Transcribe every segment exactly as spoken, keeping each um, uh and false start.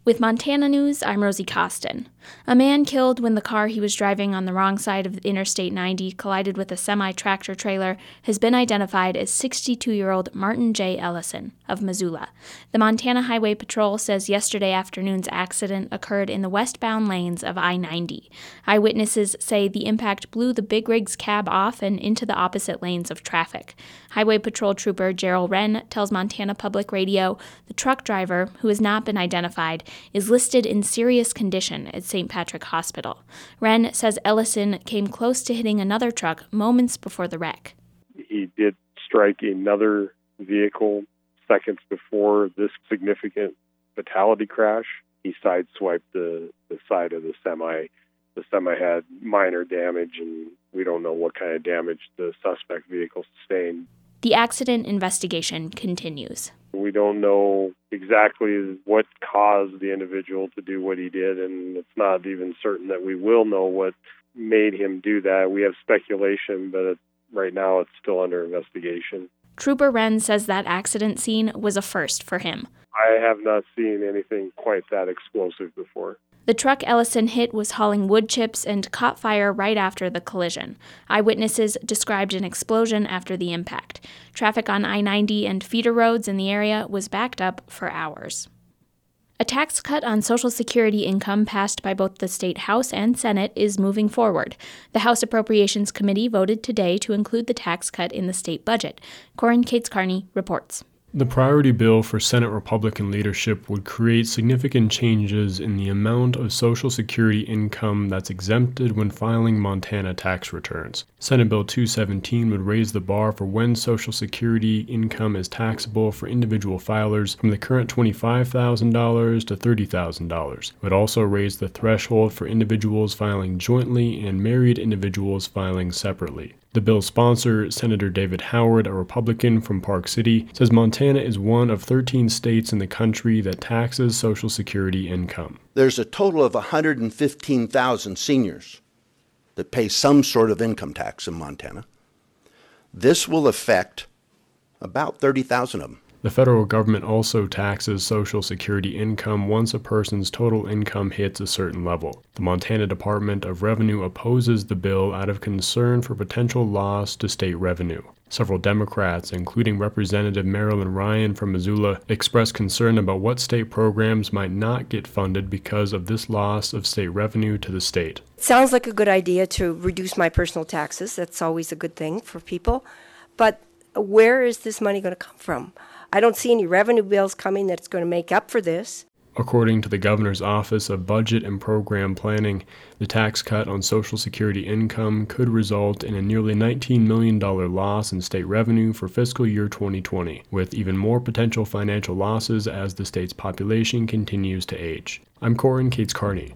With Montana News, I'm Rosie Costin. A man killed when the car he was driving on the wrong side of Interstate ninety collided with a semi-tractor trailer has been identified as sixty-two-year-old Martin J. Ellison of Missoula. The Montana Highway Patrol says yesterday afternoon's accident occurred in the westbound lanes of I ninety. Eyewitnesses say the impact blew the big rig's cab off and into the opposite lanes of traffic. Highway Patrol Trooper Gerald Wren tells Montana Public Radio the truck driver, who has not been identified, is listed in serious condition at Saint Patrick Hospital. Wren says Ellison came close to hitting another truck moments before the wreck. He did strike another vehicle seconds before this significant fatality crash. He sideswiped the, the side of the semi. The semi had minor damage, and we don't know what kind of damage the suspect vehicle sustained. The accident investigation continues. We don't know exactly what caused the individual to do what he did, and it's not even certain that we will know what made him do that. We have speculation, but it, right now it's still under investigation. Trooper Wren says that accident scene was a first for him. I have not seen anything quite that explosive before. The truck Ellison hit was hauling wood chips and caught fire right after the collision. Eyewitnesses described an explosion after the impact. Traffic on I ninety and feeder roads in the area was backed up for hours. A tax cut on Social Security income passed by both the state House and Senate is moving forward. The House Appropriations Committee voted today to include the tax cut in the state budget. Corin Cates-Carney reports. The priority bill for Senate Republican leadership would create significant changes in the amount of Social Security income that's exempted when filing Montana tax returns. Senate Bill two seventeen would raise the bar for when Social Security income is taxable for individual filers from the current twenty-five thousand dollars to thirty thousand dollars. It would also raise the threshold for individuals filing jointly and married individuals filing separately. The bill's sponsor, Senator David Howard, a Republican from Park City, says Montana is one of thirteen states in the country that taxes Social Security income. There's a total of one hundred fifteen thousand seniors that pay some sort of income tax in Montana. This will affect about thirty thousand of them. The federal government also taxes Social Security income once a person's total income hits a certain level. The Montana Department of Revenue opposes the bill out of concern for potential loss to state revenue. Several Democrats, including Representative Marilyn Ryan from Missoula, expressed concern about what state programs might not get funded because of this loss of state revenue to the state. It sounds like a good idea to reduce my personal taxes. That's always a good thing for people. But where is this money going to come from? I don't see any revenue bills coming that's going to make up for this. According to the Governor's Office of Budget and Program Planning, the tax cut on Social Security income could result in a nearly nineteen million dollars loss in state revenue for fiscal year twenty twenty, with even more potential financial losses as the state's population continues to age. I'm Corin Cates-Carney.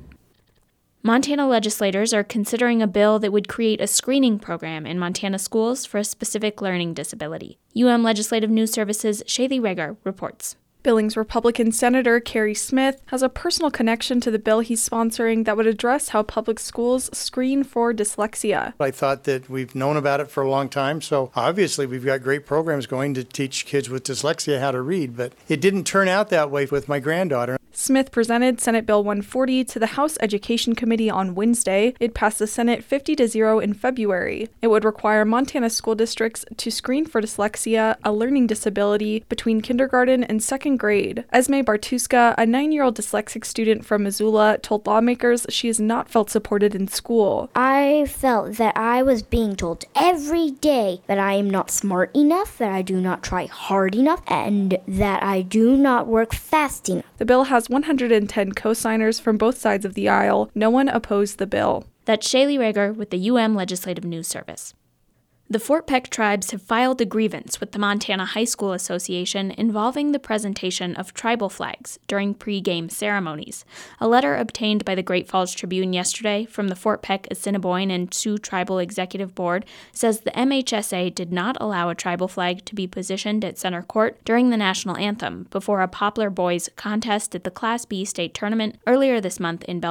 Montana legislators are considering a bill that would create a screening program in Montana schools for a specific learning disability. U M Legislative News Service's Shaylee Reger reports. Billings Republican Senator Kerry Smith has a personal connection to the bill he's sponsoring that would address how public schools screen for dyslexia. I thought that we've known about it for a long time, so obviously we've got great programs going to teach kids with dyslexia how to read, but it didn't turn out that way with my granddaughter. Smith presented Senate Bill one forty to the House Education Committee on Wednesday. It passed the Senate fifty to zero in February. It would require Montana school districts to screen for dyslexia, a learning disability, between kindergarten and second grade. Esme Bartuska, a nine-year-old dyslexic student from Missoula, told lawmakers she has not felt supported in school. I felt that I was being told every day that I am not smart enough, that I do not try hard enough, and that I do not work fast enough. The bill has one hundred ten co-signers from both sides of the aisle. No one opposed the bill. That's Shaylee Reger with the U M Legislative News Service. The Fort Peck tribes have filed a grievance with the Montana High School Association involving the presentation of tribal flags during pre-game ceremonies. A letter obtained by the Great Falls Tribune yesterday from the Fort Peck, Assiniboine, and Sioux Tribal Executive Board says the M H S A did not allow a tribal flag to be positioned at center court during the national anthem before a Poplar Boys contest at the Class B state tournament earlier this month in Belgrade.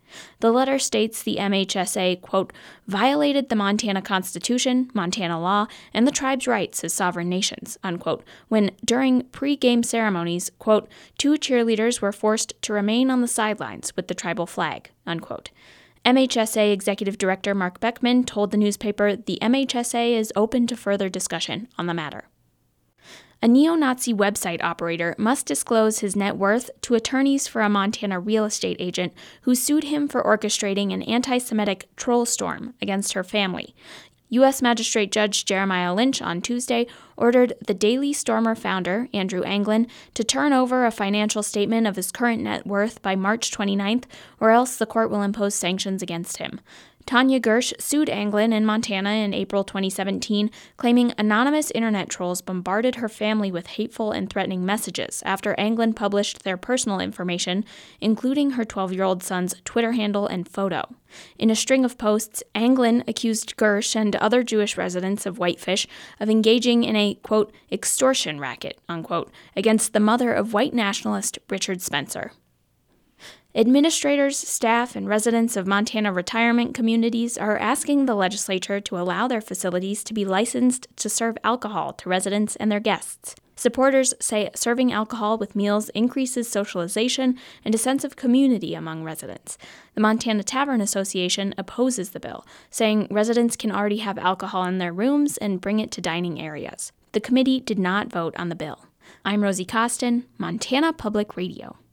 The letter states the M H S A, quote, violated the Montana Constitution, Montana law, and the tribe's rights as sovereign nations, unquote, when during pre-game ceremonies, quote, two cheerleaders were forced to remain on the sidelines with the tribal flag, unquote. M H S A Executive Director Mark Beckman told the newspaper the M H S A is open to further discussion on the matter. A neo-Nazi website operator must disclose his net worth to attorneys for a Montana real estate agent who sued him for orchestrating an anti-Semitic troll storm against her family. U S Magistrate Judge Jeremiah Lynch on Tuesday ordered the Daily Stormer founder, Andrew Anglin, to turn over a financial statement of his current net worth by March twenty-ninth, or else the court will impose sanctions against him. Tanya Gersh sued Anglin in Montana in April twenty seventeen, claiming anonymous internet trolls bombarded her family with hateful and threatening messages after Anglin published their personal information, including her twelve-year-old son's Twitter handle and photo. In a string of posts, Anglin accused Gersh and other Jewish residents of Whitefish of engaging in a, quote, extortion racket, unquote, against the mother of white nationalist Richard Spencer. Administrators, staff, and residents of Montana retirement communities are asking the legislature to allow their facilities to be licensed to serve alcohol to residents and their guests. Supporters say serving alcohol with meals increases socialization and a sense of community among residents. The Montana Tavern Association opposes the bill, saying residents can already have alcohol in their rooms and bring it to dining areas. The committee did not vote on the bill. I'm Rosie Costin, Montana Public Radio.